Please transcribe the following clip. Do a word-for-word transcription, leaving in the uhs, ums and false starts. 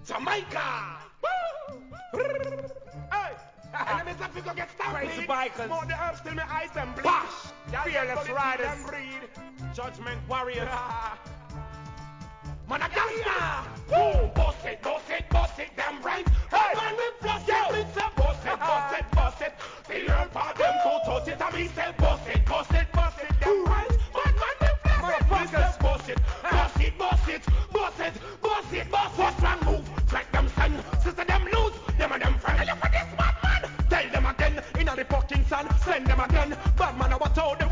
Jamaica. Hey. Enemies have to go get stampede. Crazy bikers. Smoke the herbs till my eyes them bleed. Bash. Yeah, Fearless yeah, riders. them breed. Judgment warriors. Man a gangsta. Woo! Boss it, boss it, boss it, damn right. Hey man, we flush it, we say boss it, boss it, boss it. They learn for them to touch it, and me say boss it, boss it, boss it, damn right. Man, man, we flush it, we say boss it, boss it, boss it, boss it, boss it, boss it. What's wrong move? Track them stand, sister them lose, them and them friends. Look for this bad man. Tell them again, inna the fucking sun, send them again. Bad man, I watch out.